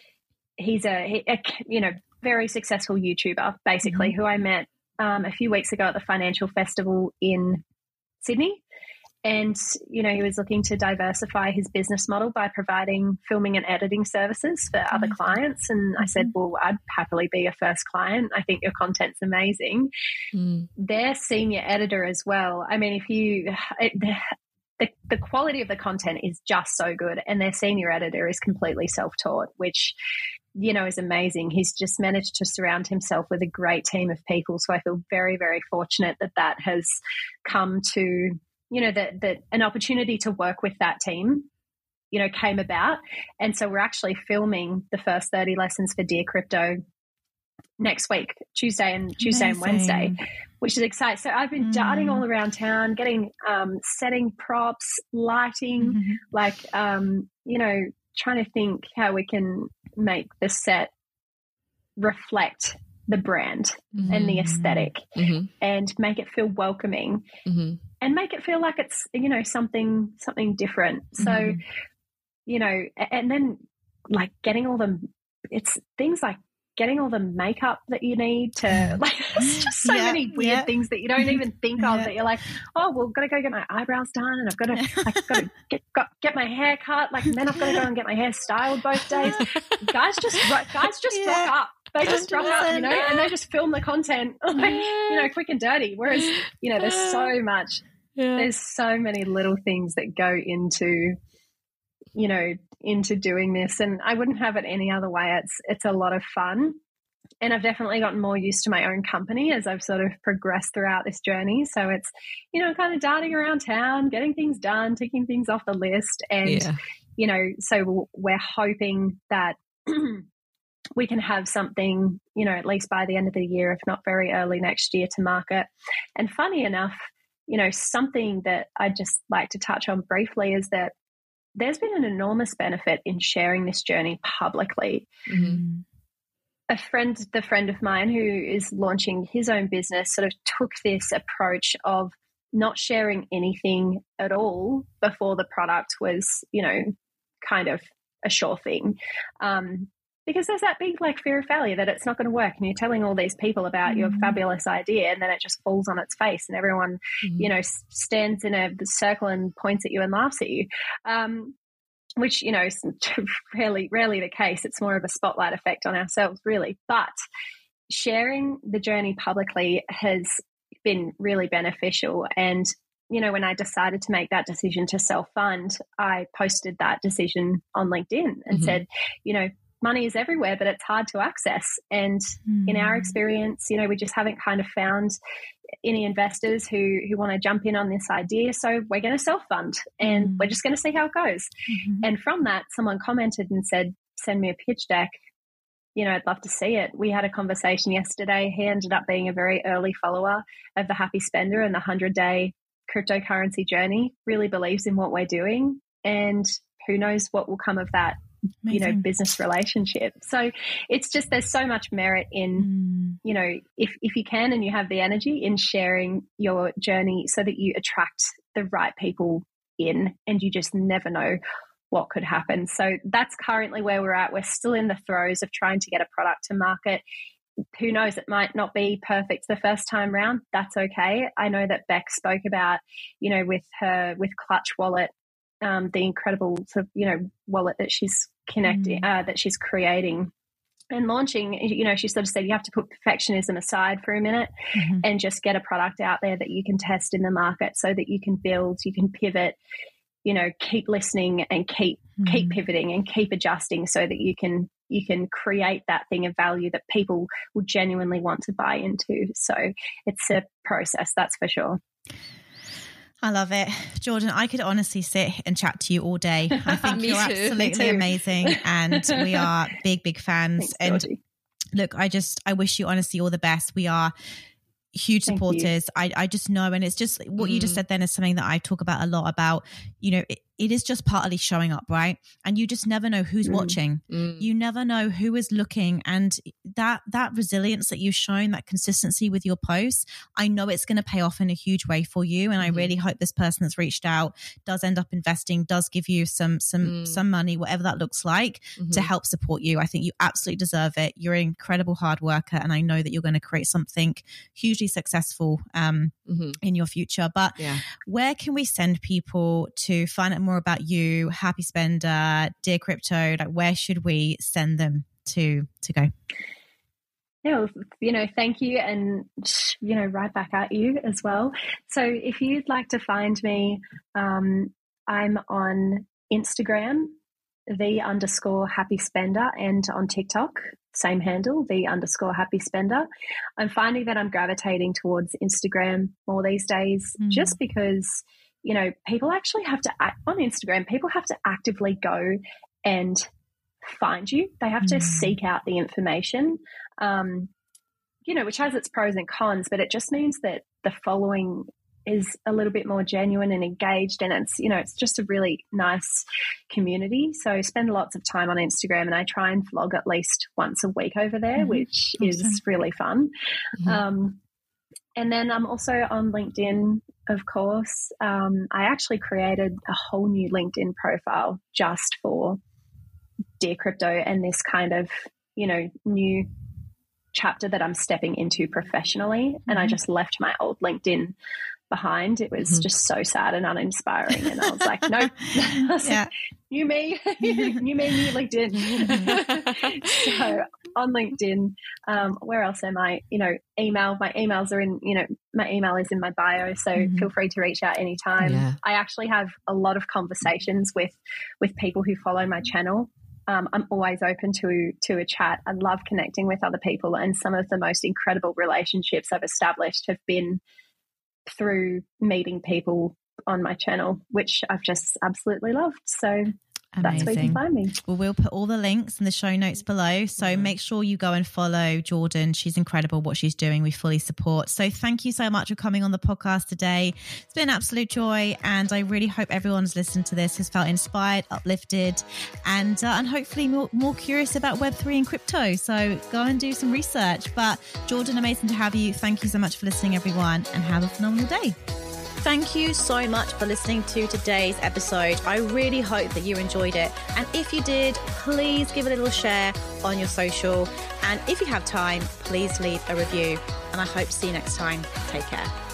he's a, he, a, you know, very successful YouTuber, basically, mm-hmm. who I met um, a few weeks ago at the Financial Festival in Sydney. And, you know, he was looking to diversify his business model by providing filming and editing services for other mm-hmm. clients. And I said, well, I'd happily be a first client. I think your content's amazing. Mm. Their senior editor as well. I mean, if you, it, the, the quality of the content is just so good. And their senior editor is completely self-taught, which, you know, is amazing. He's just managed to surround himself with a great team of people. So I feel very, very fortunate that that has come to, you know, that that an opportunity to work with that team, you know, came about. And so we're actually filming the first thirty lessons for Dear Crypto next week, Tuesday and Tuesday Amazing. and Wednesday, which is exciting. So I've been mm. darting all around town, getting, um, setting props, lighting, mm-hmm. like, um, you know, trying to think how we can make the set reflect the brand mm-hmm. and the aesthetic mm-hmm. and make it feel welcoming mm-hmm. and make it feel like it's, you know, something, something different. So, mm-hmm. you know, and then like getting all the, it's things like getting all the makeup that you need to, like, there's just so yeah, many weird yeah. things that you don't even think yeah. of that you're like, oh, well, I've got to go get my eyebrows done and I've got to, like, got to get, got, get my hair cut, like, and then I've got to go and get my hair styled both days. guys just, guys just yeah. rock up. They just rock up, you know, and they just film the content, like, you know, quick and dirty. Whereas, you know, there's so much, yeah. there's so many little things that go into, you know, into doing this, and I wouldn't have it any other way. It's it's a lot of fun, and I've definitely gotten more used to my own company as I've sort of progressed throughout this journey. So it's, you know, kind of darting around town, getting things done, ticking things off the list, and yeah. you know, so we're hoping that we can have something, you know, at least by the end of the year, if not very early next year, to market. And funny enough, you know, something that I'd just like to touch on briefly is that there's been an enormous benefit in sharing this journey publicly. Mm-hmm. A friend, the friend of mine who is launching his own business, sort of took this approach of not sharing anything at all before the product was, you know, kind of a sure thing. Um, because there's that big like fear of failure that it's not going to work. And you're telling all these people about mm-hmm. your fabulous idea, and then it just falls on its face and everyone, mm-hmm. you know, stands in a circle and points at you and laughs at you. Um, which, you know, is rarely, rarely the case. It's more of a spotlight effect on ourselves, really. But sharing the journey publicly has been really beneficial. And, you know, when I decided to make that decision to self-fund, I posted that decision on LinkedIn and mm-hmm. said, you know, money is everywhere, but it's hard to access. And mm. in our experience, you know, we just haven't kind of found any investors who who want to jump in on this idea. So we're going to self-fund and mm. we're just going to see how it goes. Mm-hmm. And from that, someone commented and said, send me a pitch deck. You know, I'd love to see it. We had a conversation yesterday. He ended up being a very early follower of the Happy Spender and the hundred-day cryptocurrency journey, really believes in what we're doing. And who knows what will come of that. Amazing. You know, business relationship. So it's just, there's so much merit in, mm. you know, if, if you can and you have the energy in sharing your journey so that you attract the right people in, and you just never know what could happen. So that's currently where we're at. We're still in the throes of trying to get a product to market. Who knows, it might not be perfect the first time round. That's okay. I know that Beck spoke about, you know, with her, with Clutch Wallet, um, the incredible sort of, you know, wallet that she's connecting, mm. uh, that she's creating and launching. You know, she sort of said you have to put perfectionism aside for a minute mm-hmm. and just get a product out there that you can test in the market so that you can build, you can pivot, you know, keep listening and keep mm. keep pivoting and keep adjusting so that you can you can create that thing of value that people will genuinely want to buy into. So it's a process, that's for sure. I love it. Jordan, I could honestly sit and chat to you all day. I think you're too. absolutely amazing, and we are big, big fans. Thanks, and Georgie. Look, I just, I wish you honestly all the best. We are huge Thank supporters. I, I just know, and it's just what mm. you just said then is something that I talk about a lot about, you know, it, it is just partly showing up, right? And you just never know who's mm. watching. Mm. You never know who is looking. And that that resilience that you've shown, that consistency with your posts, I know it's going to pay off in a huge way for you. And mm. I really hope this person that's reached out does end up investing, does give you some some mm. some money, whatever that looks like, mm-hmm. to help support you. I think you absolutely deserve it. You're an incredible hard worker, and I know that you're going to create something hugely successful um, mm-hmm. in your future. But yeah. where can we send people to find out more about you, Happy Spender, Dear Crypto? Like, where should we send them to to go? Yeah, well, you know, thank you, and you know, right back at you as well. So, if you'd like to find me, um, I'm on Instagram, the underscore Happy Spender, and on TikTok, same handle, the underscore Happy Spender. I'm finding that I'm gravitating towards Instagram more these days, mm. just because, you know, people actually have to act on Instagram. People have to actively go and find you. They have to mm. seek out the information, um, you know, which has its pros and cons, but it just means that the following is a little bit more genuine and engaged, and it's, you know, it's just a really nice community. So spend lots of time on Instagram, and I try and vlog at least once a week over there, mm-hmm. which awesome. is really fun. Mm-hmm. Um, and then I'm also on LinkedIn, of course. Um, I actually created a whole new LinkedIn profile just for Dear Crypto and this kind of, you know, new chapter that I'm stepping into professionally. Mm-hmm. And I just left my old LinkedIn behind. It was mm-hmm. just so sad and uninspiring, and I was like, nope. I was yeah. like, new me, new me, new LinkedIn. So on LinkedIn, um, where else am I? You know, email. My emails are in. You know, my email is in my bio, so mm-hmm. feel free to reach out anytime. Yeah. I actually have a lot of conversations with with people who follow my channel. Um, I'm always open to to a chat. I love connecting with other people, and some of the most incredible relationships I've established have been through meeting people on my channel, which I've just absolutely loved. So that's where you can find me. Well, we'll put all the links in the show notes below. So mm-hmm. make sure you go and follow Jordan. She's incredible what she's doing. We fully support. So thank you so much for coming on the podcast today. It's been an absolute joy. And I really hope everyone's listened to this has felt inspired, uplifted, and, uh, and hopefully more, more curious about Web three and crypto. So go and do some research. But Jordan, amazing to have you. Thank you so much for listening, everyone, and have a phenomenal day. Thank you so much for listening to today's episode. I really hope that you enjoyed it. And if you did, please give a little share on your social. And if you have time, please leave a review. And I hope to see you next time. Take care.